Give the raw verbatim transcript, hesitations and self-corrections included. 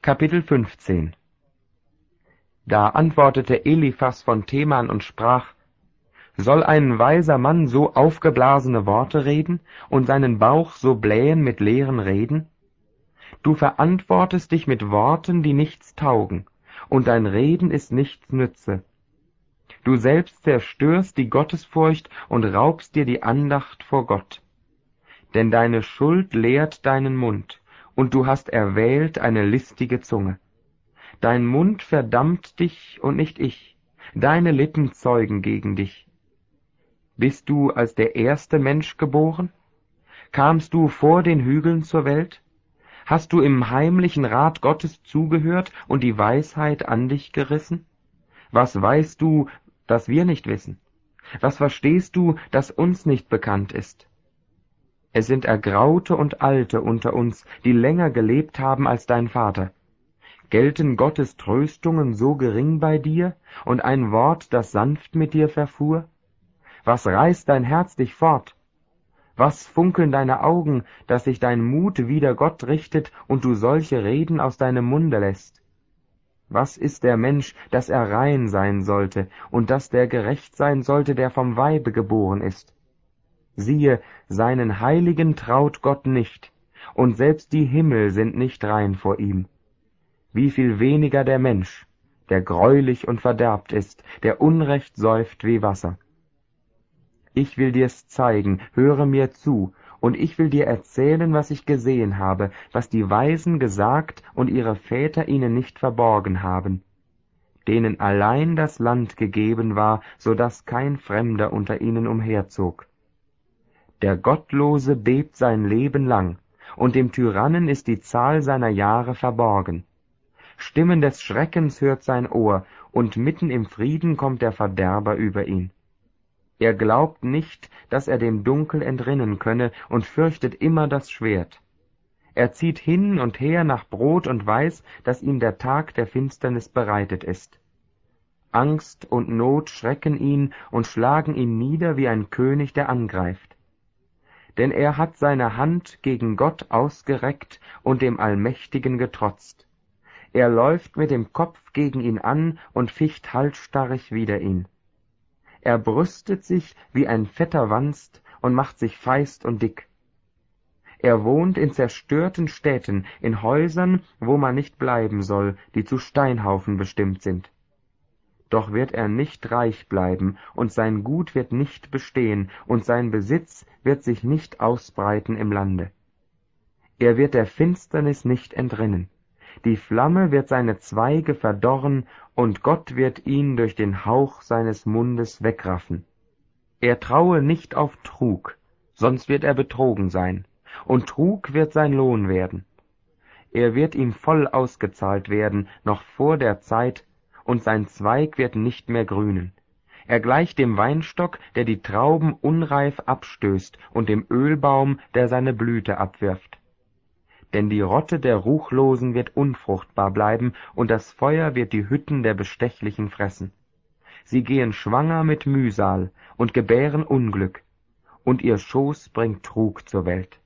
Kapitel fünfzehn. Da antwortete Eliphas von Teman und sprach: Soll ein weiser Mann so aufgeblasene Worte reden und seinen Bauch so blähen mit leeren Reden? Du verantwortest dich mit Worten, die nichts taugen, und dein Reden ist nichts nütze. Du selbst zerstörst die Gottesfurcht und raubst dir die Andacht vor Gott. Denn deine Schuld lehrt deinen Mund, und du hast erwählt eine listige Zunge. Dein Mund verdammt dich und nicht ich, deine Lippen zeugen gegen dich. Bist du als der erste Mensch geboren? Kamst du vor den Hügeln zur Welt? Hast du im heimlichen Rat Gottes zugehört und die Weisheit an dich gerissen? Was weißt du, das wir nicht wissen? Was verstehst du, das uns nicht bekannt ist? Es sind Ergraute und Alte unter uns, die länger gelebt haben als dein Vater. Gelten Gottes Tröstungen so gering bei dir und ein Wort, das sanft mit dir verfuhr? Was reißt dein Herz dich fort? Was funkeln deine Augen, dass sich dein Mut wider Gott richtet und du solche Reden aus deinem Munde lässt? Was ist der Mensch, dass er rein sein sollte, und dass der gerecht sein sollte, der vom Weibe geboren ist? Siehe, seinen Heiligen traut Gott nicht, und selbst die Himmel sind nicht rein vor ihm. Wie viel weniger der Mensch, der greulich und verderbt ist, der Unrecht säuft wie Wasser. Ich will dir's zeigen, höre mir zu, und ich will dir erzählen, was ich gesehen habe, was die Weisen gesagt und ihre Väter ihnen nicht verborgen haben, denen allein das Land gegeben war, so daß kein Fremder unter ihnen umherzog. Der Gottlose bebt sein Leben lang, und dem Tyrannen ist die Zahl seiner Jahre verborgen. Stimmen des Schreckens hört sein Ohr, und mitten im Frieden kommt der Verderber über ihn. Er glaubt nicht, dass er dem Dunkel entrinnen könne, und fürchtet immer das Schwert. Er zieht hin und her nach Brot und weiß, dass ihm der Tag der Finsternis bereitet ist. Angst und Not schrecken ihn und schlagen ihn nieder wie ein König, der angreift. Denn er hat seine Hand gegen Gott ausgereckt und dem Allmächtigen getrotzt. Er läuft mit dem Kopf gegen ihn an und ficht halsstarrig wider ihn. Er brüstet sich wie ein fetter Wanst und macht sich feist und dick. Er wohnt in zerstörten Städten, in Häusern, wo man nicht bleiben soll, die zu Steinhaufen bestimmt sind. Doch wird er nicht reich bleiben, und sein Gut wird nicht bestehen, und sein Besitz wird sich nicht ausbreiten im Lande. Er wird der Finsternis nicht entrinnen. Die Flamme wird seine Zweige verdorren, und Gott wird ihn durch den Hauch seines Mundes wegraffen. Er traue nicht auf Trug, sonst wird er betrogen sein, und Trug wird sein Lohn werden. Er wird ihm voll ausgezahlt werden, noch vor der Zeit, und sein Zweig wird nicht mehr grünen. Er gleicht dem Weinstock, der die Trauben unreif abstößt, und dem Ölbaum, der seine Blüte abwirft. Denn die Rotte der Ruchlosen wird unfruchtbar bleiben, und das Feuer wird die Hütten der Bestechlichen fressen. Sie gehen schwanger mit Mühsal und gebären Unglück, und ihr Schoß bringt Trug zur Welt.